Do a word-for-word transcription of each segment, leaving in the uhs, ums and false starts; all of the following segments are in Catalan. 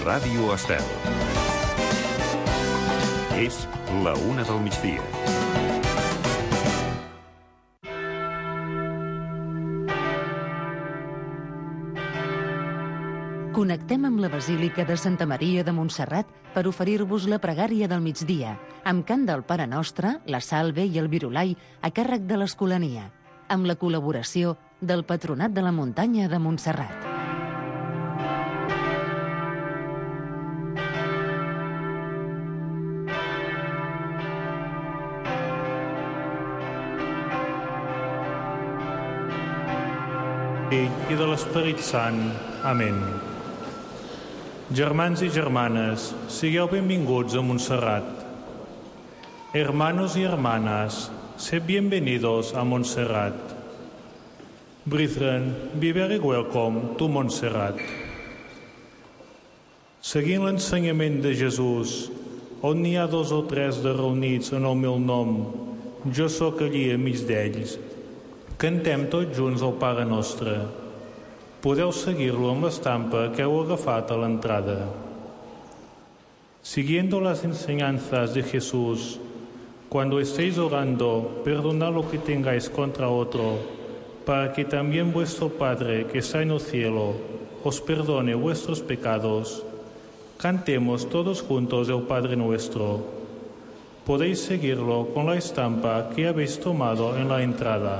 Ràdio Estel. És la una del migdia. Connectem amb la Basílica de Santa Maria de Montserrat per oferir-vos la pregària del migdia, amb cant del Pare Nostre, la Salve i el Virulai a càrrec de l'Escolania, amb la col·laboració del Patronat de la Muntanya de Montserrat. I de l'Esperit Sant. Amén. Germans i germanes, sigueu benvinguts a Montserrat. Hermanos y hermanas, sed bienvenidos a Montserrat. Brethren, be very welcome to Montserrat. Seguint l'ensenyament de Jesús, on n'hi ha dos o tres de reunits en el meu nom, jo sóc allí enmig d'ells. Cantem tots junts el Pare Nostre. Podeu seguir-lo amb l'estampa que heu agafat a l'entrada. Siguiendo las enseñanzas de Jesús, cuando estéis orando, perdonad lo que tengáis contra otro, para que también vuestro Padre que está en el cielo os perdone vuestros pecados. Cantemos todos juntos el Padre Nuestro. Podéis seguirlo con la estampa que habéis tomado en la entrada.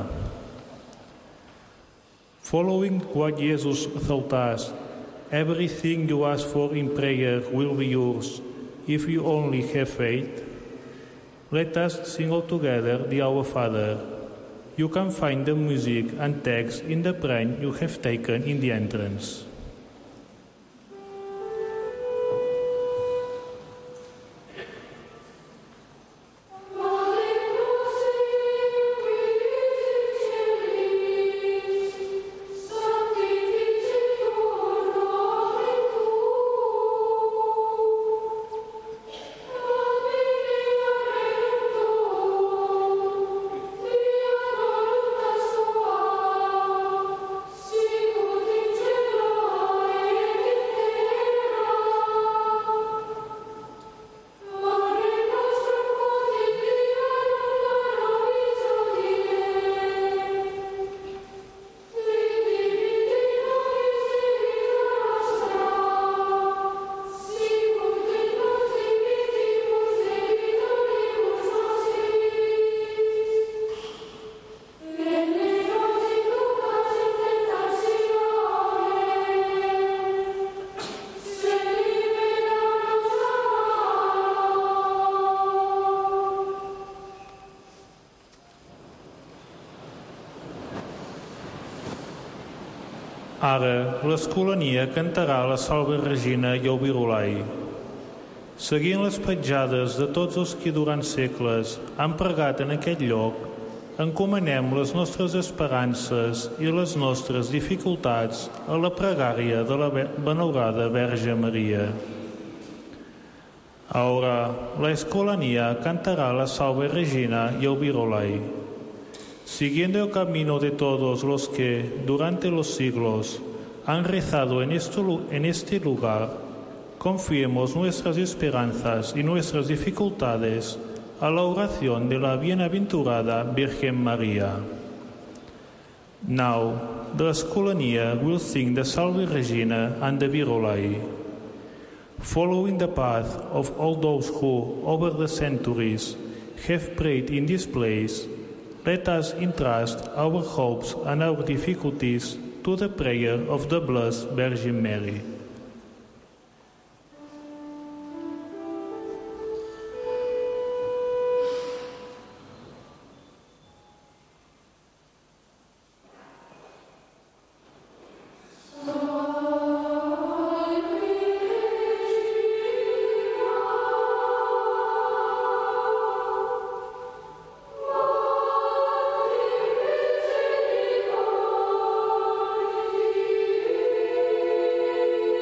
Following what Jesus taught us, everything you ask for in prayer will be yours, if you only have faith. Let us sing all together the Our Father. You can find the music and text in the print you have taken in the entrance. Ara, l'Escolania cantarà la Salve Regina i el Virulai. Seguint les petjades de tots els que durant segles han pregat en aquest lloc, encomanem les nostres esperances i les nostres dificultats a la pregària de la venerada Verge Maria. Ahora, la Escolania cantará la Salve Regina y el Virulai. Siguiendo el camino de todos los que, durante los siglos, han rezado en este, en este lugar, confiemos nuestras esperanzas y nuestras dificultades a la oración de la bienaventurada Virgen María. Now, the Escolania will sing the Salve Regina and the Virulai. Following the path of all those who, over the centuries, have prayed in this place, let us entrust our hopes and our difficulties to the prayer of the Blessed Virgin Mary. Amen.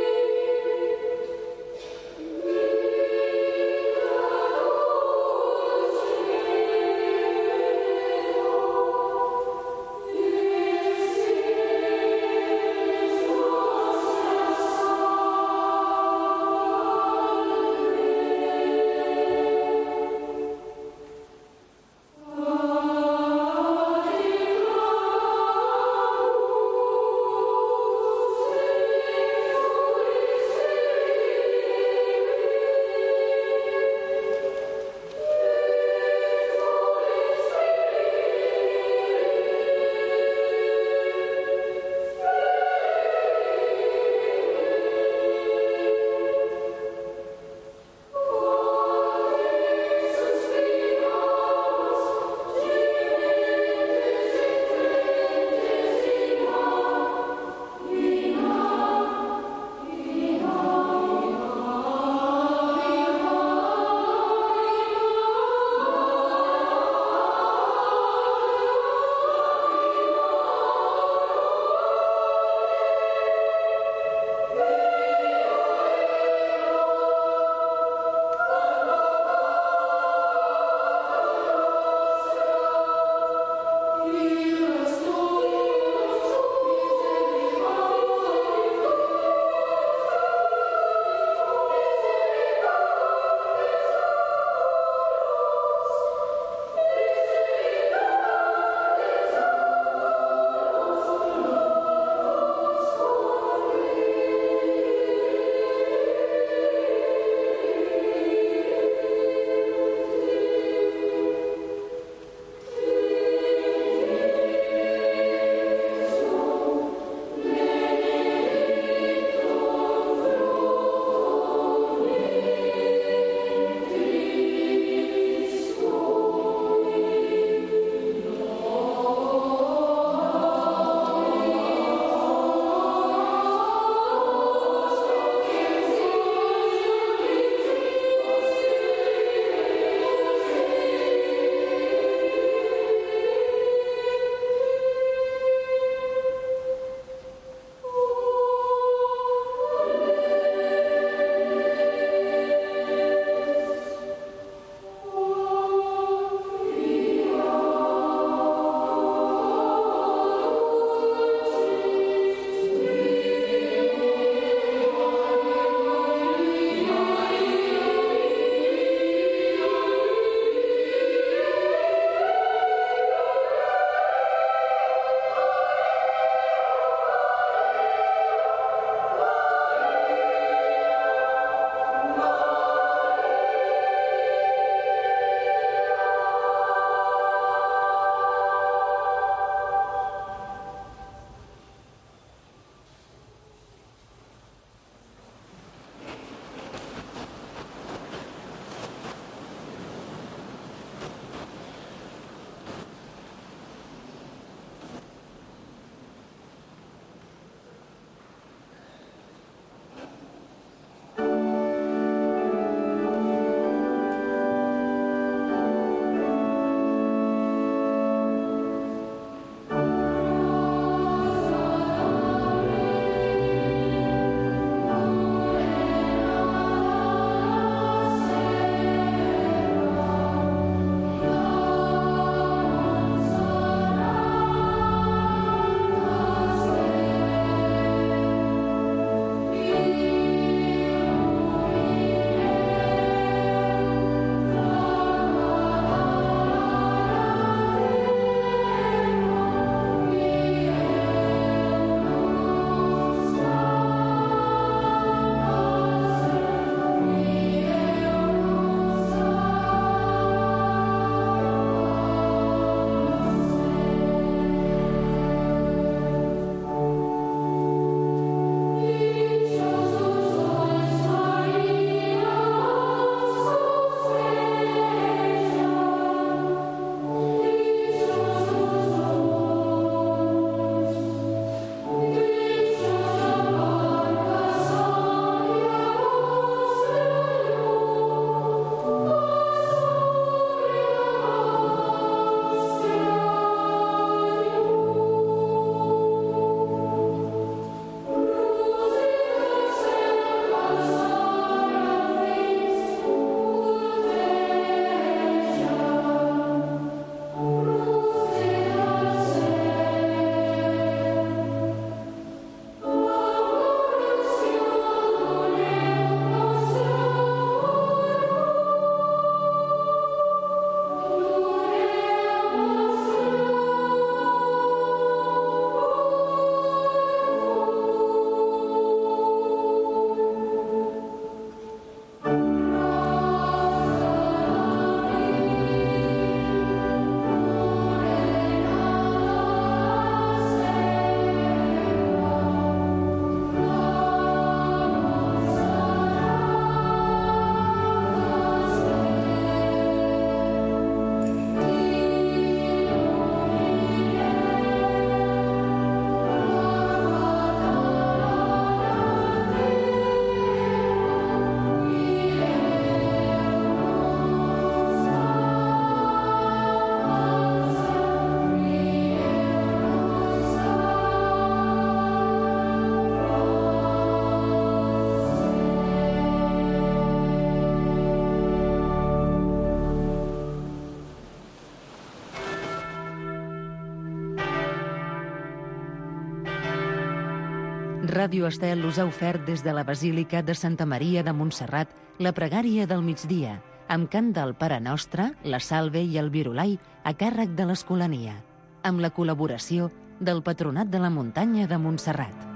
Ràdio Estel us ha ofert des de la Basílica de Santa Maria de Montserrat la pregària del migdia, amb cant del Pare Nostre, la Salve i el Virulai a càrrec de l'Escolania, amb la col·laboració del Patronat de la Muntanya de Montserrat.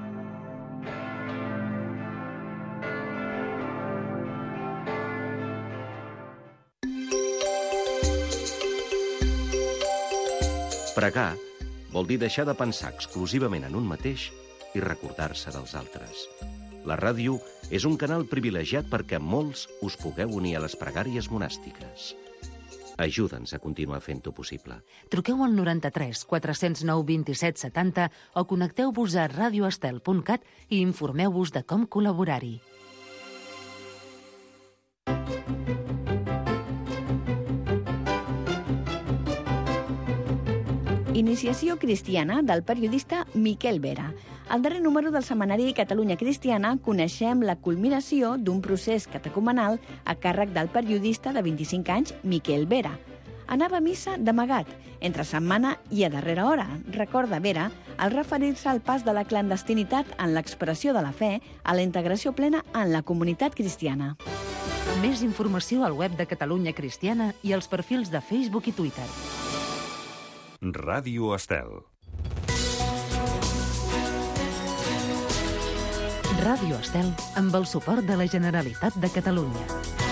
Pregar vol dir deixar de pensar exclusivament en un mateix i recordar-se dels altres. La ràdio és un canal privilegiat perquè molts us pugueu unir a les pregàries monàstiques. Ajuda'ns a continuar fent-ho possible. Truqueu al noranta-tres quatre zero nou vint-i-set setanta o connecteu-vos a radioestel punt cat i informeu-vos de com col·laborar-hi. Iniciació cristiana del periodista Miquel Vera. Al darrer número del setmanari Catalunya Cristiana coneixem la culminació d'un procés catecumenal a càrrec del periodista de vint-i-cinc anys Miquel Vera. Anava a missa d'amagat, entre setmana i a darrera hora, recorda Vera, al referir-se al pas de la clandestinitat en l'expressió de la fe a la integració plena en la comunitat cristiana. Més informació al web de Catalunya Cristiana i als perfils de Facebook i Twitter. Ràdio Estel. Ràdio Estel amb el suport de la Generalitat de Catalunya.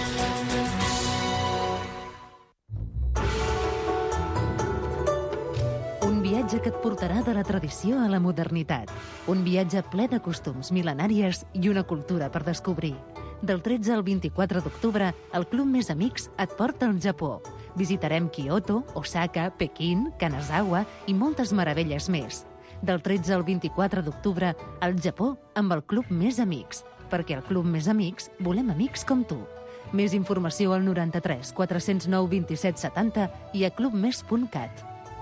Un viatge que et portarà de la tradició a la modernitat. Un viatge ple de costums mil·lenàries i una cultura per descobrir. Del tretze al vint-i-quatre d'octubre, el Club Més Amics et porta al Japó. Visitarem Kyoto, Osaka, Pequín, Kanazawa i moltes meravelles més. Del tretze al vint-i-quatre d'octubre, al Japó amb el Club Més Amics, perquè al Club Més Amics volem amics com tu. Més informació al noranta-tres quatre zero nou vint-i-set setanta i a clubmes punt cat.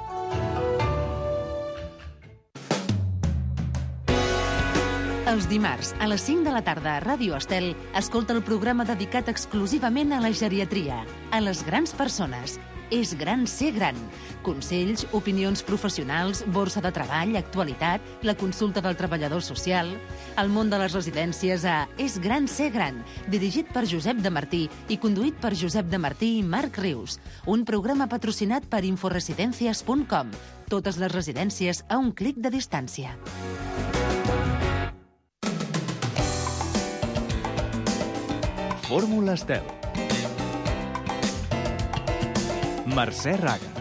Els dimarts, a les cinc de la tarda a Ràdio Estel, escolta el programa dedicat exclusivament a la geriatria, a les grans persones. És gran ser gran. Consells, opinions professionals, borsa de treball, actualitat, la consulta del treballador social, el món de les residències a És gran ser gran, dirigit per Josep de Martí i conduït per Josep de Martí i Marc Rius. Un programa patrocinat per inforesidencias punt com. Totes les residències a un clic de distància. Fórmula Estel. Mercè Raga.